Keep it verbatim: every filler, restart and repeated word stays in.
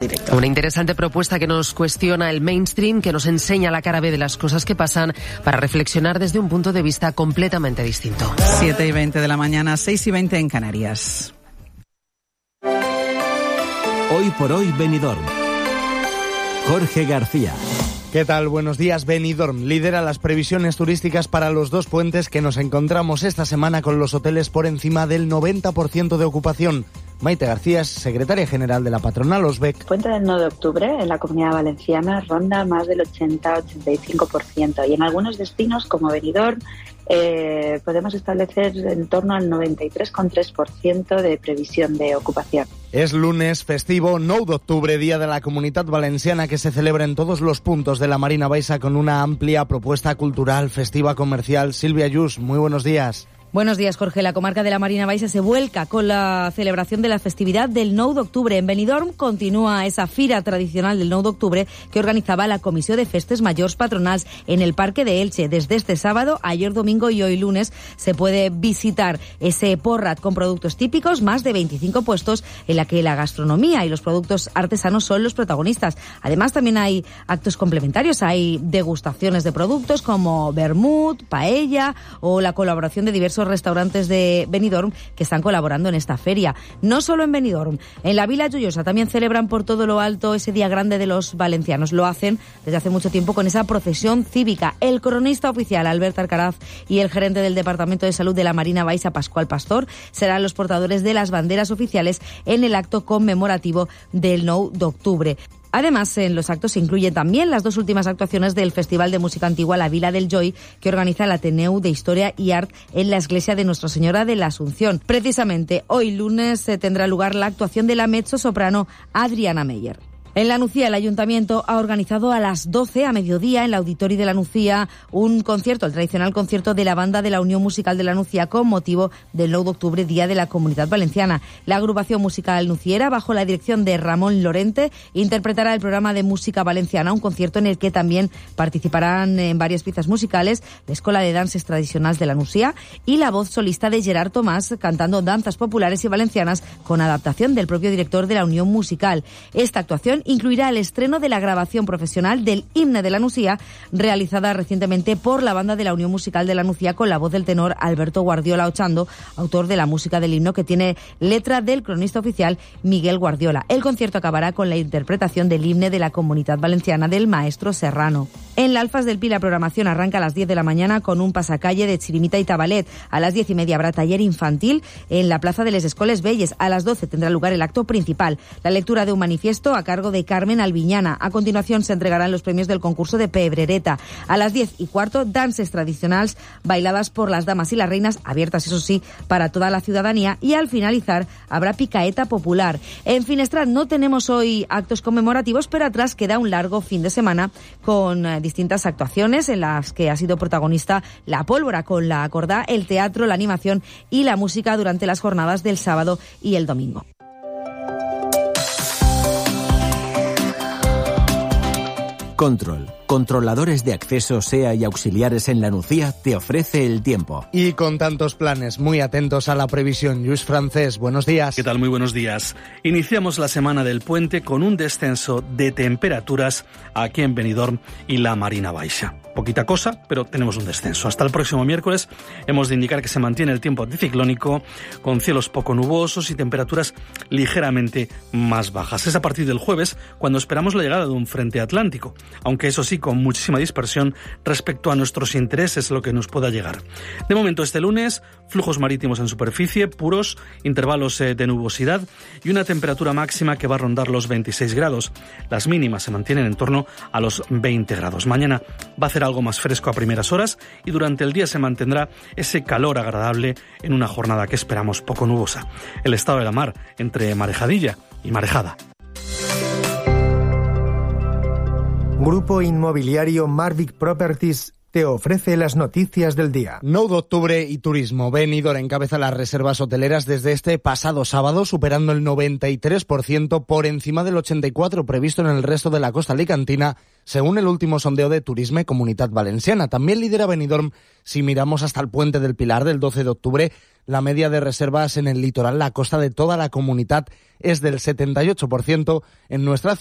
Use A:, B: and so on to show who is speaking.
A: directo.
B: Una interesante propuesta que nos cuestiona el mainstream, que nos enseña la cara B de las cosas que pasan para reflexionar desde un punto de vista completamente distinto.
C: siete y veinte de la mañana, seis y veinte en Canarias.
D: Hoy por hoy Benidorm. Jorge García.
E: ¿Qué tal? Buenos días. Benidorm lidera las previsiones turísticas para los dos puentes que nos encontramos esta semana con los hoteles por encima del noventa por ciento de ocupación. Maite García, secretaria general de la patronal Osbec.
F: El puente del nueve de octubre en la Comunidad Valenciana ronda más del ochenta a ochenta y cinco por ciento y en algunos destinos como Benidorm eh, podemos establecer en torno al noventa y tres coma tres por ciento de previsión de ocupación.
E: Es lunes festivo, nueve de octubre, Día de la Comunitat Valenciana, que se celebra en todos los puntos de la Marina Baixa con una amplia propuesta cultural, festiva, comercial. Silvia Yus, muy buenos días.
G: Buenos días, Jorge. La comarca de la Marina Baixa se vuelca con la celebración de la festividad del nueve de octubre. En Benidorm continúa esa fira tradicional del nueve de octubre que organizaba la Comissió de Festes Majors Patronals en el Parque de Elche. Desde este sábado, ayer domingo y hoy lunes se puede visitar ese Porrat con productos típicos, más de veinticinco puestos en la que la gastronomía y los productos artesanos son los protagonistas. Además, también hay actos complementarios. Hay degustaciones de productos como vermut, paella o la colaboración de diversos restaurantes de Benidorm que están colaborando en esta feria. No solo en Benidorm, en la Vila Joiosa también celebran por todo lo alto ese día grande de los valencianos. Lo hacen desde hace mucho tiempo con esa procesión cívica. El cronista oficial Albert Alcaraz y el gerente del Departamento de Salud de la Marina Baixa, Pascual Pastor, serán los portadores de las banderas oficiales en el acto conmemorativo del nueve de octubre. Además, en los actos se incluyen también las dos últimas actuaciones del Festival de Música Antigua La Vila del Joy, que organiza el Ateneu de Historia y Art en la Iglesia de Nuestra Señora de la Asunción. Precisamente hoy lunes se tendrá lugar la actuación de la mezzosoprano Adriana Meyer. En La Nucía, el Ayuntamiento ha organizado a las doce, a mediodía, en el Auditori de La Nucía, un concierto, el tradicional concierto de la banda de la Unión Musical de La Nucía, con motivo del nueve de octubre, Día de la Comunidad Valenciana. La agrupación musical nuciera, bajo la dirección de Ramón Lorente, interpretará el programa de música valenciana, un concierto en el que también participarán en varias piezas musicales la Escola de Danses Tradicionals de La Nucía y la voz solista de Gerard Tomás, cantando danzas populares y valencianas con adaptación del propio director de la Unión Musical. Esta actuación incluirá el estreno de la grabación profesional del himne de La Nucía, realizada recientemente por la banda de la Unión Musical de La Nucía con la voz del tenor Alberto Guardiola Ochando, autor de la música del himno, que tiene letra del cronista oficial Miguel Guardiola. El concierto acabará con la interpretación del himne de la Comunidad Valenciana del maestro Serrano. En la Alfas del Pi, la programación arranca a las diez de la mañana con un pasacalle de chirimita y tabalet. A las diez y media habrá taller infantil en la Plaza de les Escoles Belles. A las doce tendrá lugar el acto principal, la lectura de un manifiesto a cargo de Carmen Albiñana. A continuación se entregarán los premios del concurso de Pebrereta. A las diez y cuarto, danses tradicionales bailadas por las damas y las reinas, abiertas eso sí para toda la ciudadanía, y al finalizar habrá picaeta popular. En Finestrat no tenemos hoy actos conmemorativos, pero atrás queda un largo fin de semana con eh, distintas actuaciones en las que ha sido protagonista la pólvora, con la acordá, el teatro, la animación y la música durante las jornadas del sábado y el domingo.
D: Control. Controladores de acceso S E A y auxiliares en La Nucía te ofrece el tiempo.
E: Y con tantos planes, muy atentos a la previsión. Lluís Francés, buenos días.
H: ¿Qué tal? Muy buenos días. Iniciamos la semana del puente con un descenso de temperaturas aquí en Benidorm y la Marina Baixa. Poquita cosa, pero tenemos un descenso. Hasta el próximo miércoles hemos de indicar que se mantiene el tiempo anticiclónico, con cielos poco nubosos y temperaturas ligeramente más bajas. Es a partir del jueves cuando esperamos la llegada de un frente atlántico, aunque eso sí, con muchísima dispersión respecto a nuestros intereses, lo que nos pueda llegar. De momento, este lunes, flujos marítimos en superficie, puros, intervalos de nubosidad y una temperatura máxima que va a rondar los veintiséis grados. Las mínimas se mantienen en torno a los veinte grados. Mañana va a hacer algo más fresco a primeras horas y durante el día se mantendrá ese calor agradable en una jornada que esperamos poco nubosa. El estado de la mar entre marejadilla y marejada.
I: Grupo Inmobiliario Marvic Properties te ofrece las noticias del día.
E: nueve de octubre y turismo. Benidorm encabeza las reservas hoteleras desde este pasado sábado, superando el noventa y tres por ciento por encima del ochenta y cuatro por ciento previsto en el resto de la costa alicantina, según el último sondeo de Turisme Comunitat Valenciana. También lidera Benidorm si miramos hasta el Puente del Pilar del doce de octubre. La media de reservas en el litoral, la costa de toda la comunidad, es del setenta y ocho por ciento. En nuestra